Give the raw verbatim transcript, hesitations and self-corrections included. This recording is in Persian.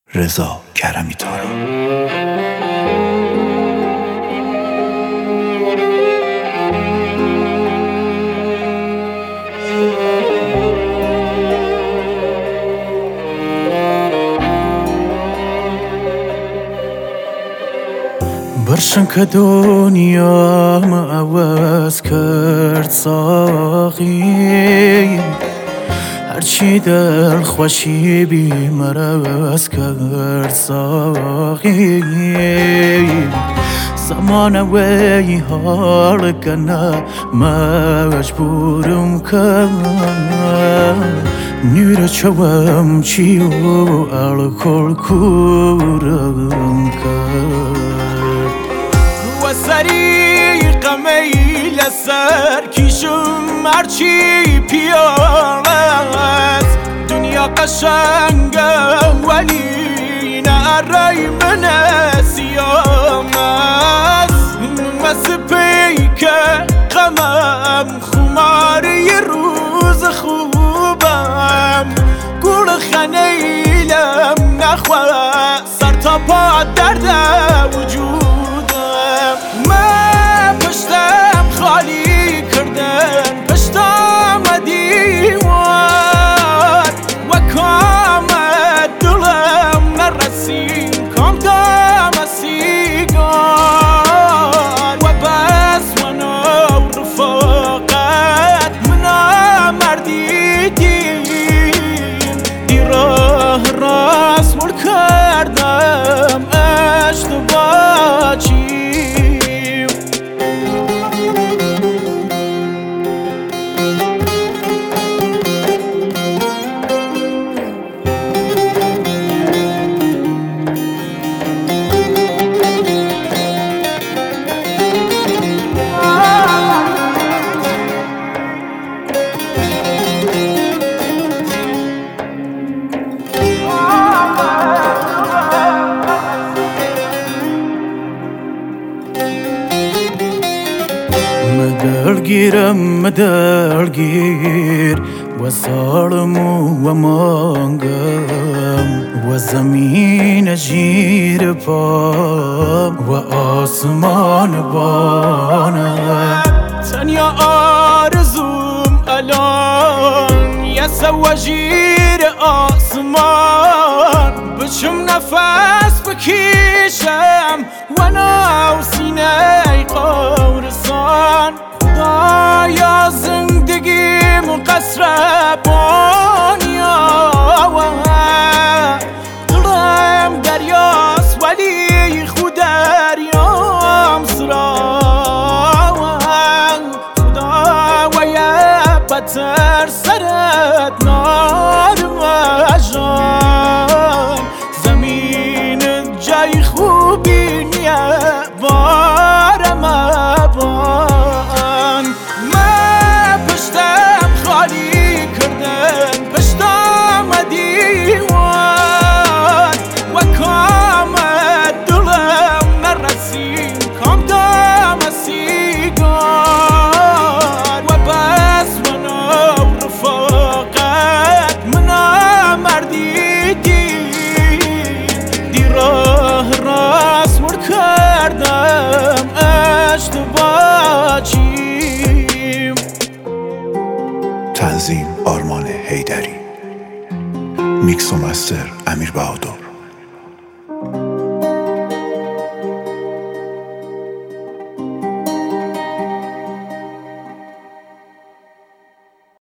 رضا کرمی تارا. برشن که دنیا ما عوض کرد ساقی، هرچی دل خوشی بی مرز کرد ساقی. زمان وی حال کنه مجبورم کرد، نور چوم چی و الکل کورم کرد. سری قمیل سر کشم هرچی پیالت، دنیا قشنگه ولی نه رای من سیام است. مثل پیکه غمم خماری روز خوبم، گل خنیلم نخواه سر تا پا درد وجود. من پشتم خالی کردن پشتم دیوار، و کام دلم نرسیم کام دام سیگار. و بس منو رفاقت منا مردی دیم، دی راه راست مر کردم اشتباه چی. مدلگیرم مدلگیر و ظالم و مانگم، و زمین جیر پا و آسمان بانم. تنیا آرزوم الان یه سواجیر آسمان، بچم نفس بکشم و ناو سینه قورسان. خدایا زندگیم قصر بانیا، دلم دریاست ولی خود دریام سرام. خدا و یه بتر سرت نارم جان، زمین جای خوبی نیه بارم بان. من پشتم خالی کردن پشتم دیوان، و کام دلم نرسیم کام دام سیگار. و بس منو رفاقت منا مردی دیم، دی راه راست مر کردم اشتباه چیم. تنظیم آرمان حیدری، میکس و مستر امیر بهادر.